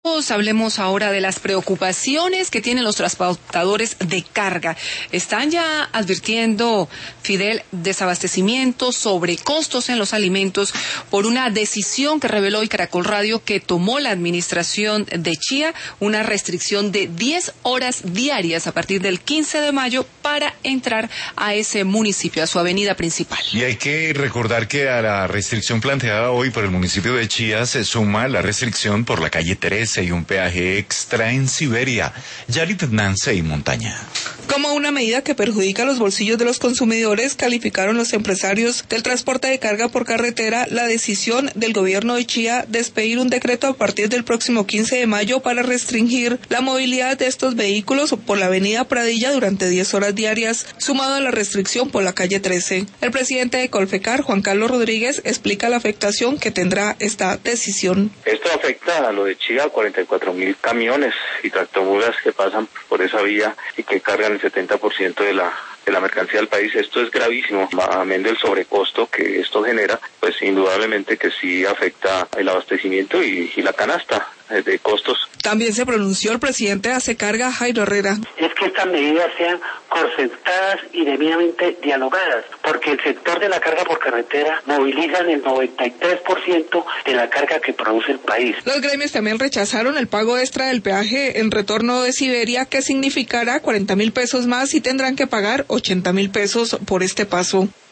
Hablemos ahora de las preocupaciones que tienen los transportadores de carga. Están ya advirtiendo, Fidel, desabastecimiento, sobrecostos en los alimentos por una decisión que reveló hoy Caracol Radio que tomó la administración de Chía, una restricción de 10 horas diarias a partir del 15 de mayo para entrar a ese municipio, a su avenida principal. Y hay que recordar que a la restricción planteada hoy por el municipio de Chía se suma la restricción por la calle 13 y un peaje extra en Siberia. Yalit Nance y Montaña. Como una medida que perjudica los bolsillos de los consumidores, calificaron los empresarios del transporte de carga por carretera la decisión del gobierno de Chía de expedir un decreto a partir del próximo 15 de mayo para restringir la movilidad de estos vehículos por la avenida Pradilla durante 10 horas diarias, sumado a la restricción por la calle 13. El presidente de Colfecar, Juan Carlos Rodríguez, explica la afectación que tendrá esta decisión. Esto afecta a lo de Chía, 44.000 camiones y tractomulas que pasan por esa vía y que cargan el 70% de la mercancía del país. Esto es gravísimo, amén del sobrecosto que esto genera, pues indudablemente que sí afecta el abastecimiento y la canasta de costos. También se pronunció el presidente de Asecarga, Jairo Herrera. Es que estas medidas sean concertadas y debidamente dialogadas, porque el sector de la carga por carretera movilizan el 93% de la carga que produce el país. Los gremios también rechazaron el pago extra del peaje en retorno de Siberia, que significará 40.000 pesos más y tendrán que pagar 80.000 pesos por este paso.